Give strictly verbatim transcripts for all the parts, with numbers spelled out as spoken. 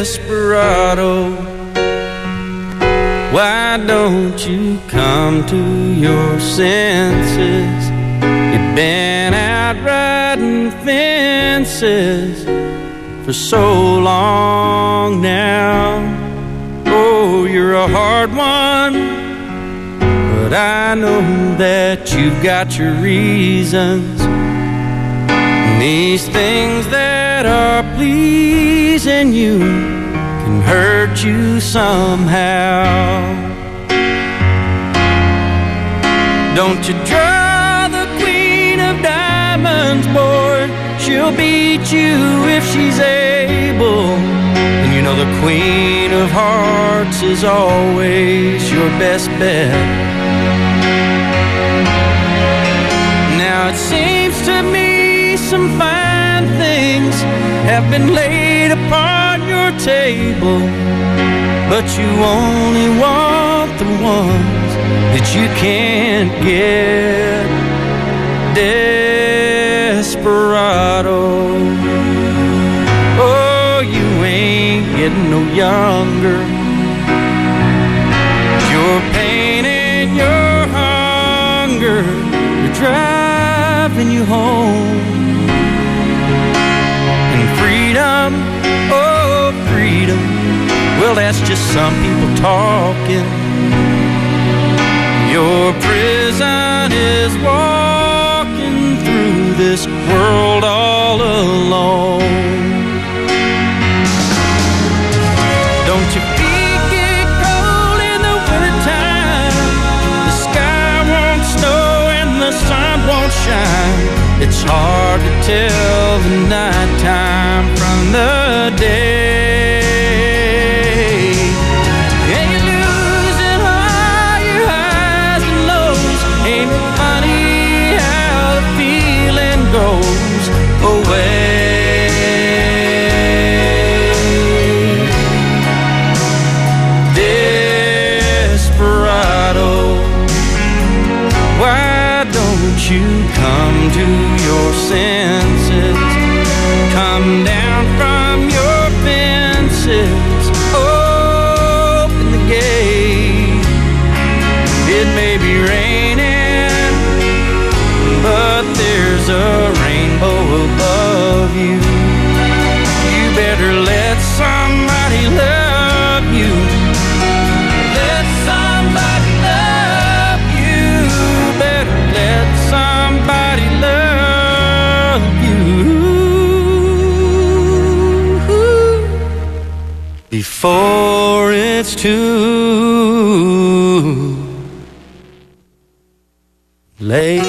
desperado, why don't you come to your senses? You've been out riding fences for so long now. Oh, you're a hard one, but I know that you've got your reasons. And these things that are pleasing you can hurt you somehow. Don't you draw the queen of diamonds, boy, she'll beat you if she's able. And you know the queen of hearts is always your best bet. Now it seems to me some fine things have been laid upon your table, but you only want the ones that you can't get. Desperado, oh, you ain't getting no younger. Your pain and your hunger are driving you home. And freedom, oh, freedom, well, that's just some people talking. Your prison is walking through this world all alone. Don't your feet get cold in the wintertime? The sky won't snow and the sun won't shine. It's hard to tell the nighttime from the day. And you're losing all your highs and lows. Ain't it funny how the feeling goes away? Desperado, why don't you come to your senses? Come down from your fences, open the gate. It may be raining, but there's a rainbow above you. You better let somebody love you. Let somebody love you. Better let somebody love you before it's too late.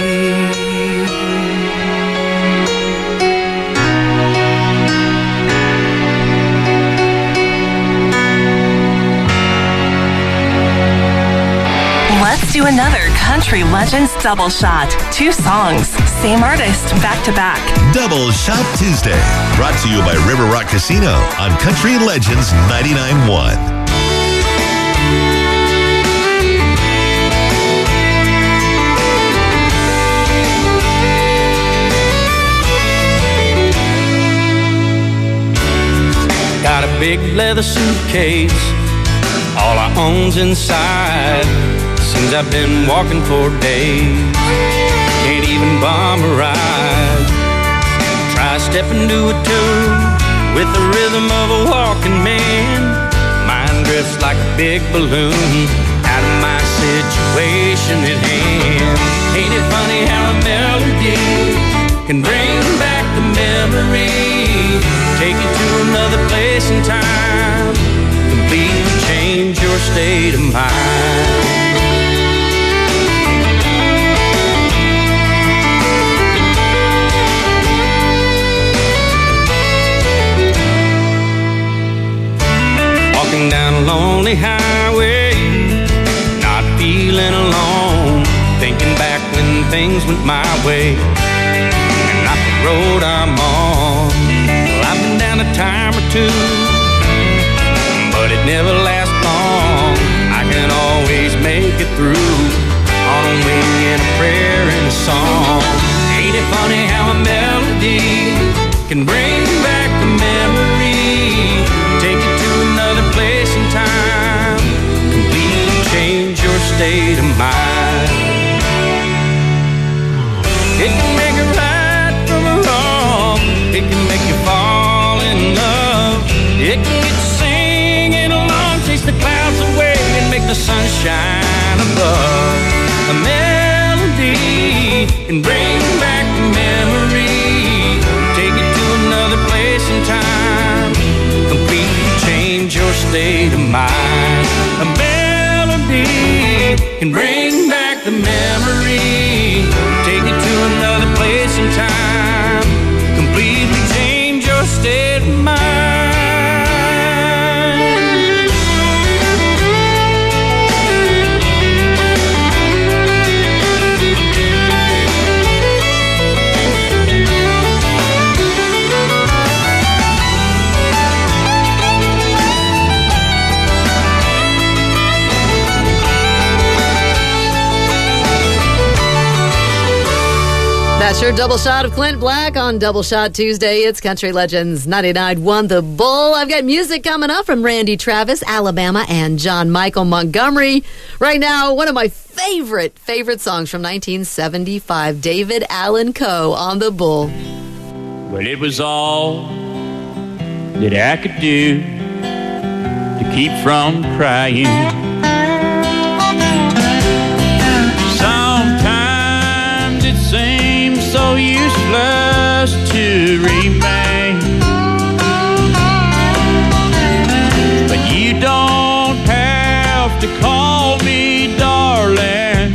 Let's do another Country Legends double shot. Two songs, same artist, back to back. Double Shot Tuesday, brought to you by River Rock Casino on Country Legends ninety-nine point one. Got a big leather suitcase, all I own's inside. Seems I've been walking for days, can't even bum a ride. Try stepping to a tune with the rhythm of a walking man. Mind drifts like a big balloon out of my situation at hand. Ain't it funny how a melody can bring back the memory, take you to another place and time, completely change your state of mind. Walking down a lonely highway, not feeling alone, thinking back when things went my way and not the road I'm on. Well, I've been down a time or two, but it never lasts long. I can always make it through on a wing and a prayer and a song. Ain't it funny how a melody can bring back the memory, shine above. A melody can bring back the memory, take you to another place in time, completely change your state of mind. A melody can bring back the memory, take you to another place in time, completely change your state of mind. That's your double shot of Clint Black on Double Shot Tuesday. It's Country Legends ninety-nine point one The Bull. I've got music coming up from Randy Travis, Alabama, and John Michael Montgomery. Right now, one of my favorite, favorite songs from nineteen seventy-five, David Allan Coe on The Bull. Well, it was all that I could do to keep from crying. Sometimes it seems so useless to remain, but you don't have to call me darling,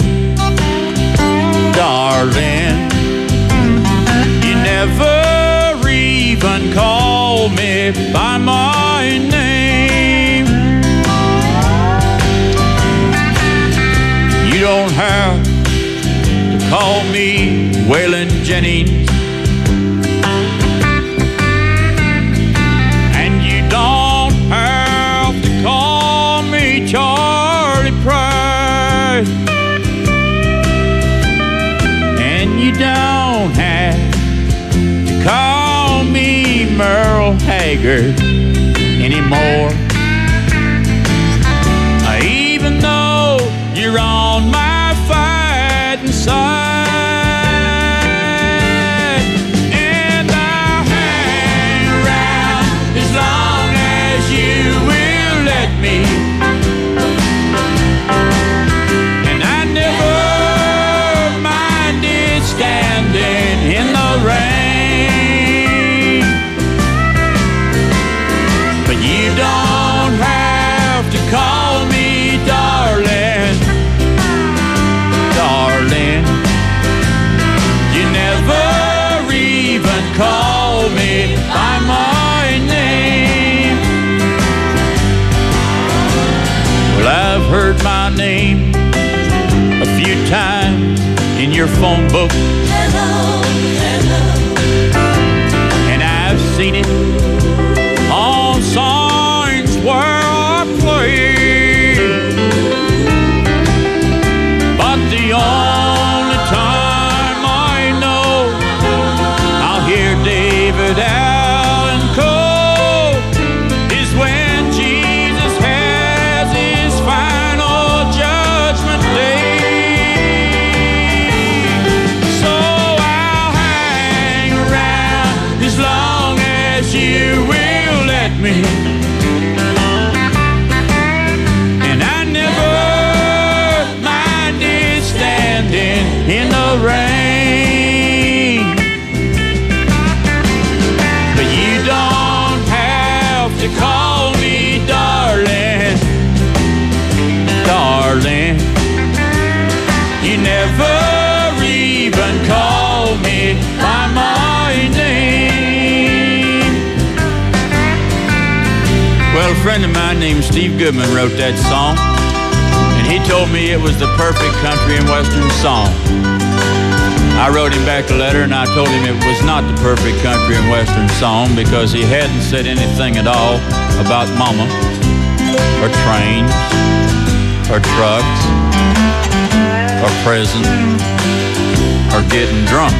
darling. You never even call me by my name. You don't have to call me Waylon Jennings, and you don't have to call me Charlie Price, and you don't have to call me Merle Haggard anymore. Even though you're on my fighting side, and I never minded standing in the rain, but you don't have to call me darling, darling. You never even call me by my name. Well, I've heard my name a few times in your phone book. Hello, hello. And I've seen it on signs where I play. But the only time I know I'll hear David Allan Coe is when Jesus has his final judgment day. So I'll hang around as long as you will let me, and I never minded standing in the rain, but you don't have to call me darling, darling. You never even call me by my name. Well, a friend of mine named Steve Goodman wrote that song, and he told me it was the perfect country and western song. I wrote him back a letter and I told him it was not the perfect country and western song because he hadn't said anything at all about mama, or trains, or trucks, or prison, or getting drunk.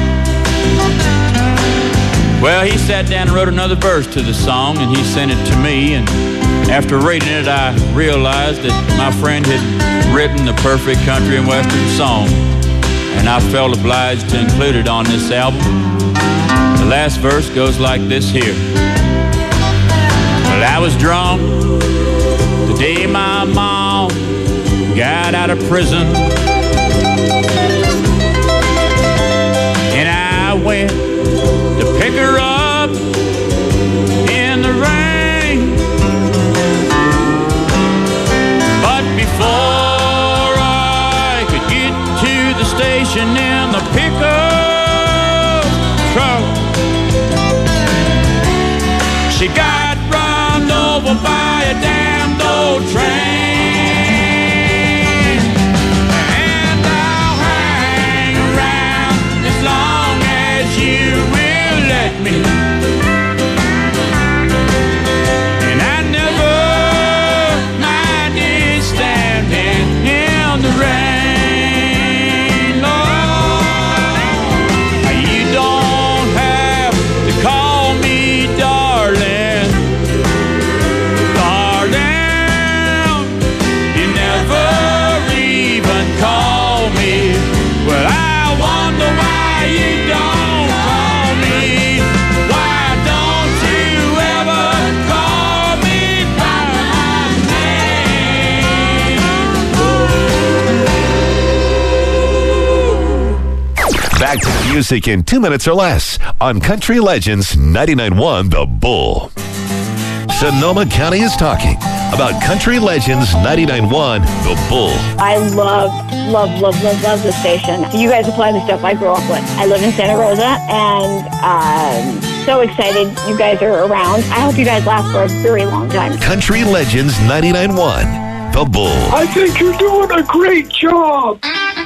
Well, he sat down and wrote another verse to the song, and he sent it to me, and after reading it, I realized that my friend had written the perfect country and western song, and I felt obliged to include it on this album. The last verse goes like this here. Well, I was drunk the day my mom got of prison. And I went to pick her up in the rain. But before I could get to the station in the pickup truck, she got run over by a damned old train. And I'll hang around as long as you will let me. And I never minded standing in the rain. Lord, you don't have to call me darling. Darling, you never even call me. Well, I wonder why you don't call me. Why don't you ever call me by my name? Back to the music in two minutes or less on Country Legends ninety-nine point one The Bull. Sonoma County is talking about Country Legends ninety-nine point one The Bull. I love, love, love, love, love the station. You guys are playing the stuff I grew up with. I live in Santa Rosa, and I'm so excited you guys are around. I hope you guys last for a very long time. Country Legends ninety-nine point one The Bull. I think you're doing a great job.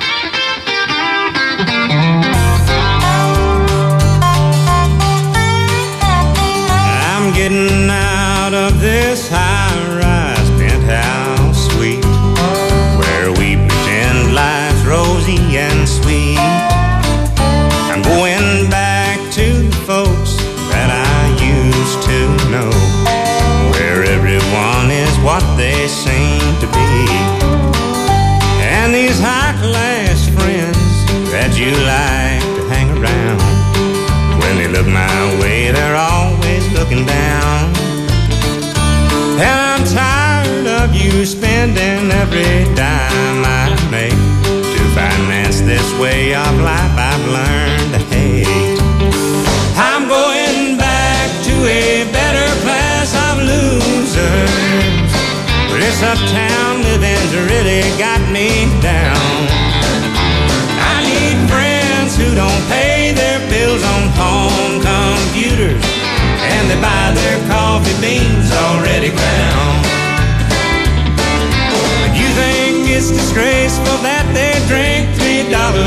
I'm getting out of this high-rise penthouse suite where we pretend life's rosy and sweet. I'm going back to the folks that I used to know, where everyone is what they seem to be. And these high-class friends that you like to hang around, when they look my way, they're always looking down. And I'm tired of you spending every dime I make to finance this way of life I've learned to hate. I'm going back to a better class of losers. This uptown living's really got me down. I need friends who don't pay their bills on home computers, and they buy their coffee beans already ground. You think it's disgraceful that they drink three dollar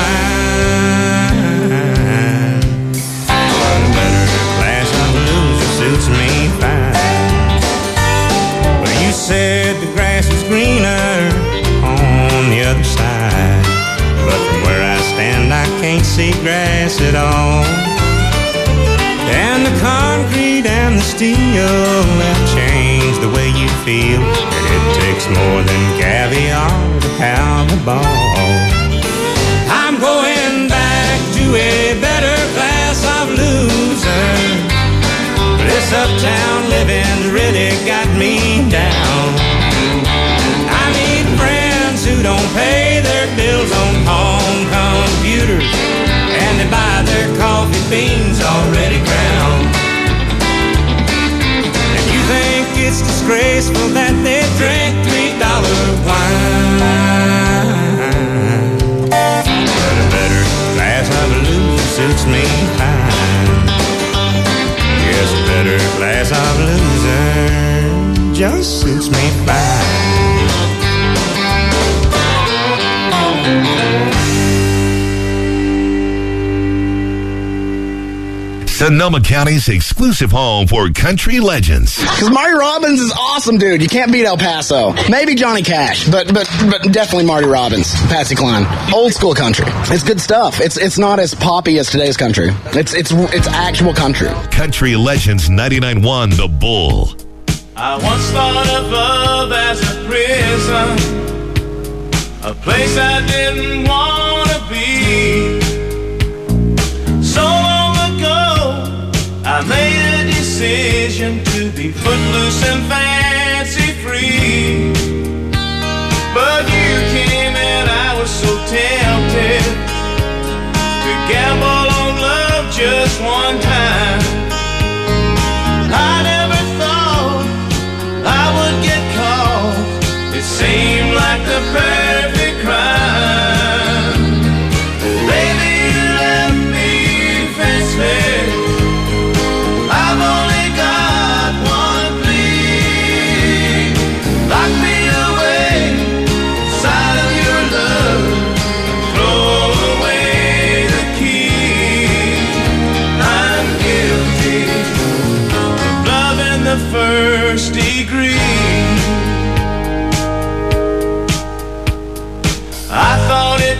wine? One better class of losers suits me fine. Well, you said the grass is greener on the other side, but from where I stand I can't see grass at all. And the concrete and the steel have changed the way you feel, and it takes more than caviar to pound the ball. I'm going back to a better class of losers. This uptown living's really got me down. I need friends who don't pay their bills on home computers, and they buy their coffee beans already ground. And you think it's disgraceful that they drink three dollar wine, but a better class of loser suits me fine. Yes, a better class of loser just suits me fine. Sonoma County's exclusive home for country legends. Because Marty Robbins is awesome, dude. You can't beat El Paso. Maybe Johnny Cash, but but but definitely Marty Robbins, Patsy Cline. Old school country. It's good stuff. It's it's not as poppy as today's country. It's it's it's actual country. Country Legends ninety-nine point one The Bull. I once thought of love as a prison, a place I didn't want to be. So long ago, I made a decision to be footloose and fancy free. But you can't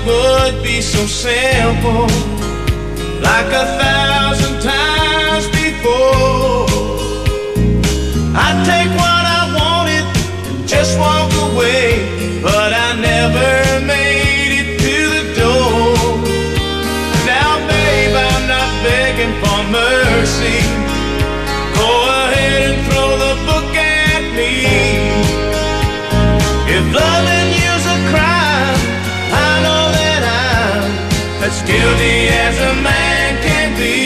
would be so simple, like a thousand times before. I'd take what I wanted and just walk away, but I never made it to the door. Now, babe, I'm not begging for mercy. Go ahead and throw the book at me. If loving you's a crime, I know that I'm as guilty as a man can be.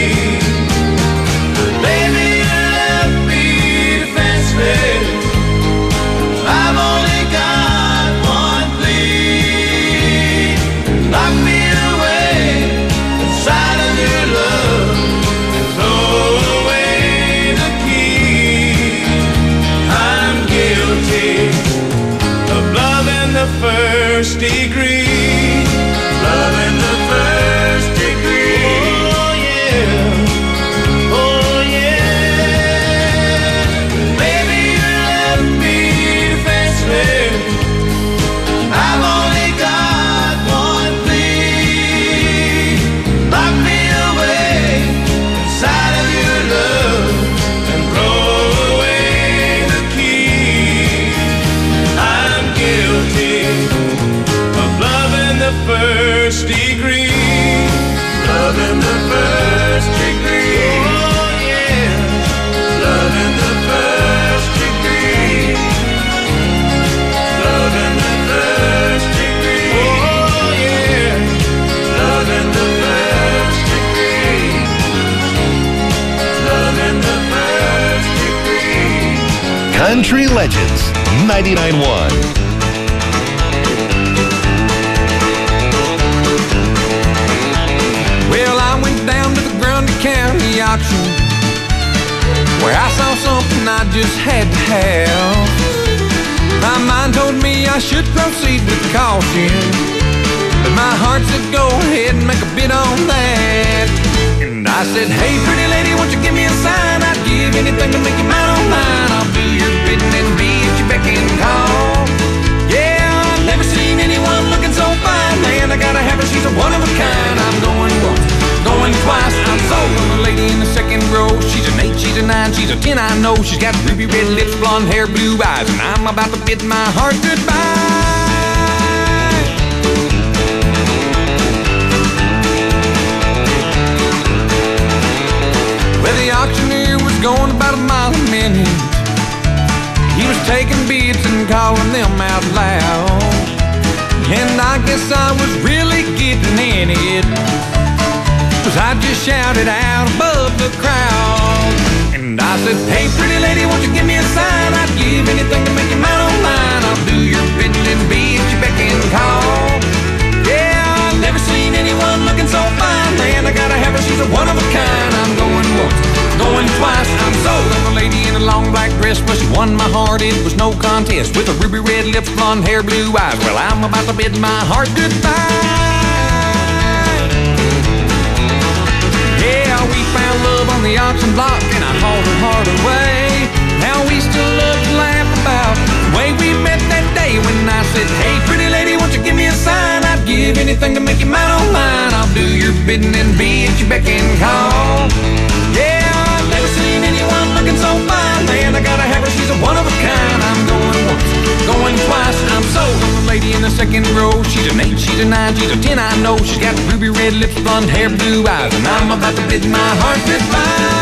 But baby, you left me defenseless. I've only got one plea. Lock me away inside of your love and throw away the key. I'm guilty of love in the first degree. Love in the first degree. Oh yeah, oh yeah. Baby, you left me defenseless. I've only got one plea. Lock me away inside of your love and throw away the key. I'm guilty of love in the first degree. Love in the first degree. Oh yeah. Love in the first degree. Love in the first degree. Oh yeah. Love in the first degree. Love in the first degree. Country Legends ninety-nine point one. Well, I went down to the Grundy County auction, where I saw something I just had to have. My mind told me I should proceed with caution, but my heart said go ahead and make a bid on that. And I said, hey, pretty lady, won't you give me a sign? I'd give anything to make you mine on mine. I'll do your bidding and be at your beck and call. Yeah, I've never seen anyone looking so fine. Man, I gotta have her, she's a one of a kind. I'm going once, going twice. I'm sold on the lady in the second row. She's an eight, she's a nine, she's a ten, I know. She's got ruby red lips, blonde hair, blue eyes, and I'm about to bid my heart goodbye. Well, the auctioneer was going about a mile a minute. He was taking bids and calling them out loud, and I guess I was really getting in it, 'cause I just shouted out above the crowd. And I said, hey, pretty lady, won't you give me a sign? I'd give anything to make you mine on mine. I'll do your bidding and be at your beck and call. Yeah, I've never seen anyone looking so fine. Man, I gotta have her, she's a one of a kind. I'm going once, going twice. I'm sold on the lady in a long black dress. Well, she won my heart, it was no contest. With her ruby red lips, blonde hair, blue eyes. Well, I'm about to bid my heart goodbye. Yeah, we found love on the auction block, and I hauled her heart away. Now we still love to laugh about the way we met that day when I said, hey, pretty lady, won't you give me a sign? I'd give anything to make you mine on mine. I'll do your bidding and be at your beck and call. Yeah, I've never seen anyone looking so fine. Man, I gotta have her, she's a one of a kind. I'm going once, going twice. I'm sold on the lady in the second row. She's an eight, she's a nine, she's a ten, I know. She's got ruby red lips, blonde hair, blue eyes, and I'm about to bid my heart goodbye.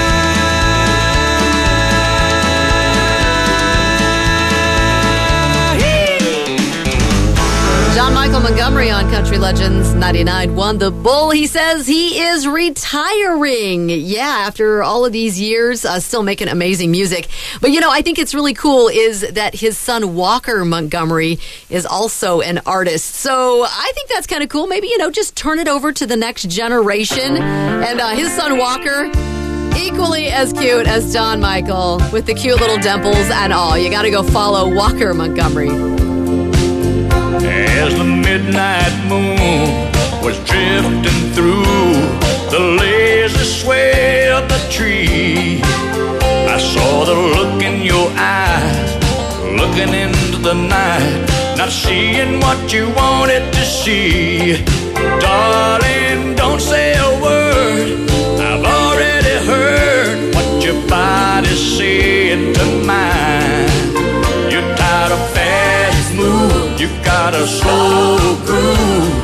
John Michael Montgomery on Country Legends ninety-nine point one The Bull. He says he is retiring. Yeah, after all of these years, uh, still making amazing music. But, you know, I think it's really cool is that his son Walker Montgomery is also an artist. So I think that's kind of cool. Maybe, you know, just turn it over to the next generation. And uh, his son Walker, equally as cute as John Michael, with the cute little dimples and all. You got to go follow Walker Montgomery. As the midnight moon was drifting through the lazy sway of the tree, I saw the look in your eyes, looking into the night. not seeing what you wanted to see. Darling, don't say a word. I've already heard what your body's saying to mine. You're tired of fast moves, you got a slow groove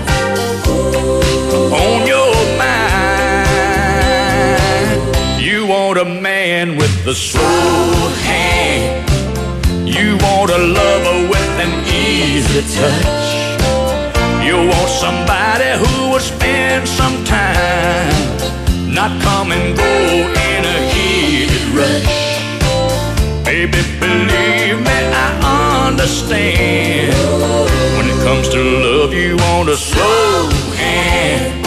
on your mind. You want a man with a slow hand. You want a lover with an easy touch. You want somebody who will spend some time, not come and go in a heated rush. Baby, believe me, I understand. When it comes to love, you want a slow hand.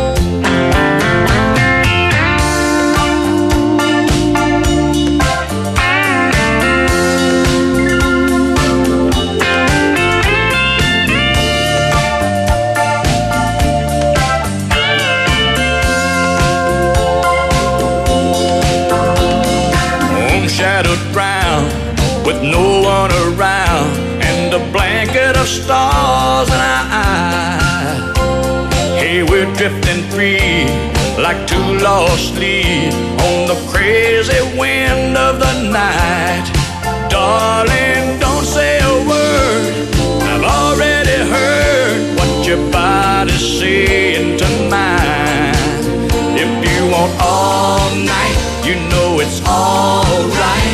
Ground with no one around and a blanket of stars in our eyes. Hey, we're drifting free like two lost leaves on the crazy wind of the night. Darling, don't say a word. I've already heard what your body's saying to mine. If you want all night, you know it's all right.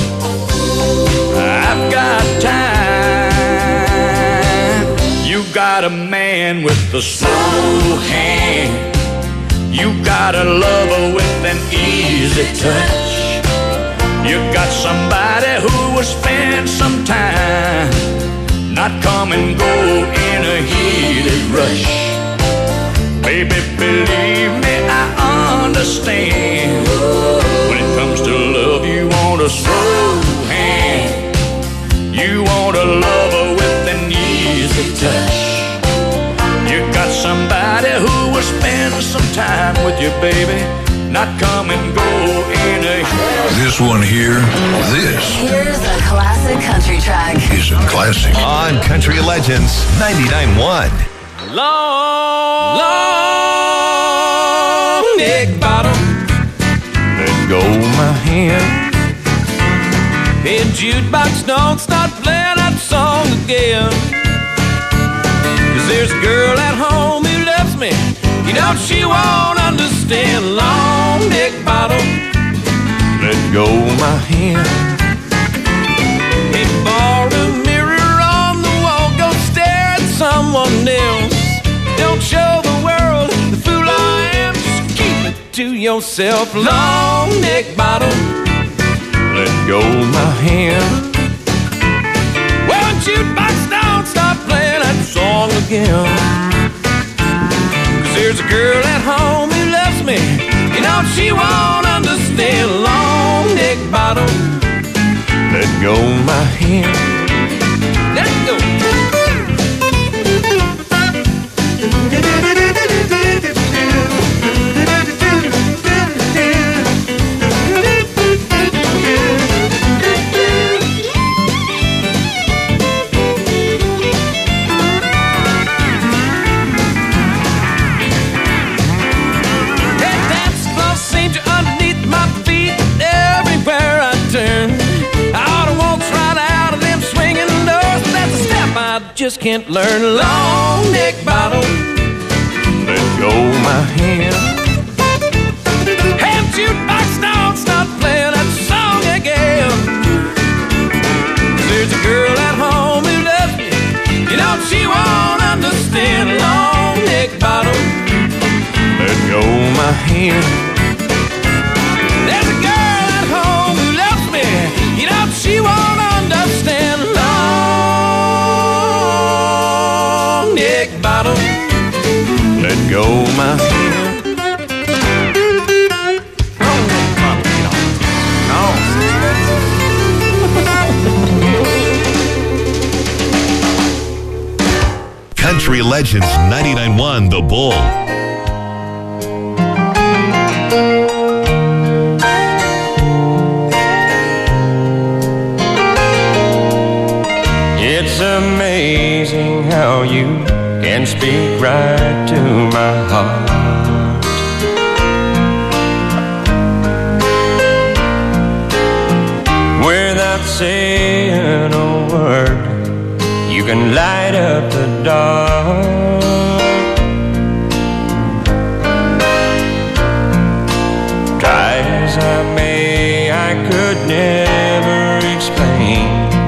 I've got time. You got a man with a slow hand. You got a lover with an easy touch. You got somebody who will spend some time, not come and go in a heated rush. Baby, believe me, I understand. When it comes to love, you want a slow hand. You want a lover with an easy touch. You got somebody who will spend some time with you, baby, not come and go in a... This one here, this... Here's a classic country track. Is a classic. On Country Legends ninety-nine point one. Long, long neck bottom. Let go my hand. Hey, jukebox, don't start playing that song again. Cause there's a girl at home who loves me. You know she won't understand. Long neck bottom. Let go my hand. Hey, borrow a mirror on the wall. Go stare at someone else. Don't show the world the fool I am. Just keep it to yourself. Long neck bottom. Let go my hand. Well, jukebox, don't stop playing that song again. Cause there's a girl at home who loves me. You know she won't understand. Long neck bottom. Let go my hand. Let it go. Just can't learn. Long neck bottom. Let go my hand. Hey, jukebox, don't stop playing that song again. There's a girl at home who loves me. You know she won't understand. Long neck bottom. Let go my hand. There's a girl at home who loves me. You know she won't understand. Long neck bottom. Let go my hand. Country Legends ninety-nine point one The Bull. It's amazing how you can speak right to my heart. Without saying a word, you can light up the dark. Try as I may, I could never explain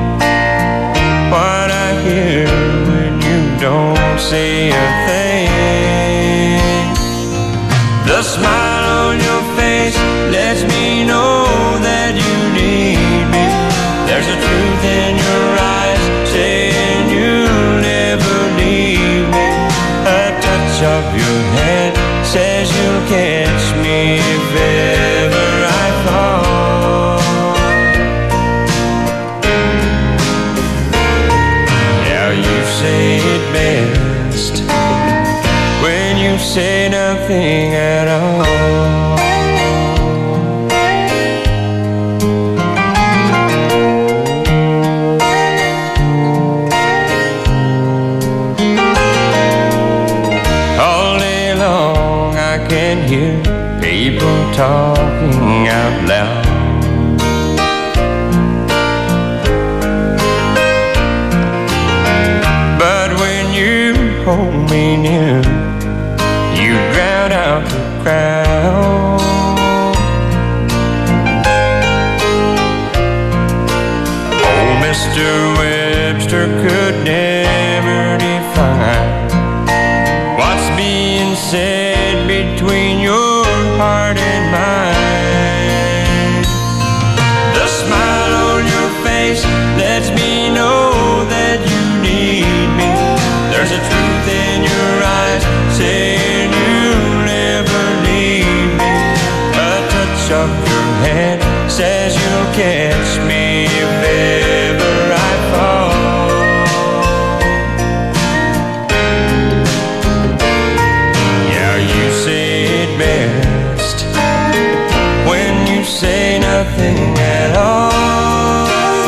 what I hear when you don't say a thing. The smile on your face lets me know that you need me. There's a truth in your eyes saying you'll never leave me. A touch of your hand says you'll catch me if ever I fall. Now you say it best when you say nothing at all. Hear people talking out loud. But when you hold me near, you drown out the crowd. Oh, Mister Webster could never define what's being said between your heart and mine. The smile on your face lets me know that you need me. There's a truth in your eyes saying you'll never leave me. A touch of your hand says you'll catch me if ever I fall. Best when you say nothing at all.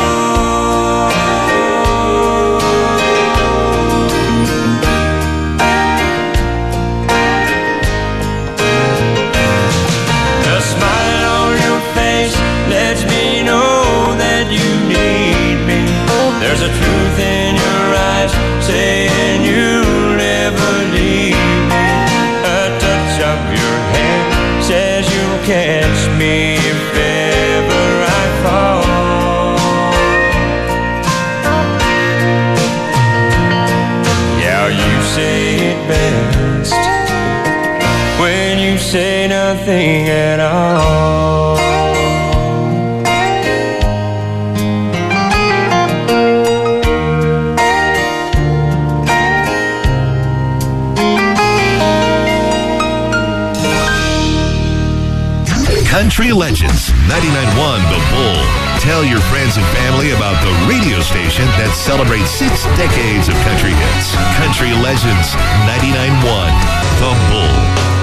The smile on your face lets me know that you need me. There's a truth in your eyes saying you'll never leave me. A touch of your hand says you'll catch me if ever I fall. Yeah, you say it best when you say nothing at all. Country Legends, ninety-nine point one The Bull. Tell your friends and family about the radio station that celebrates six decades of country hits. Country Legends, ninety-nine point one The Bull.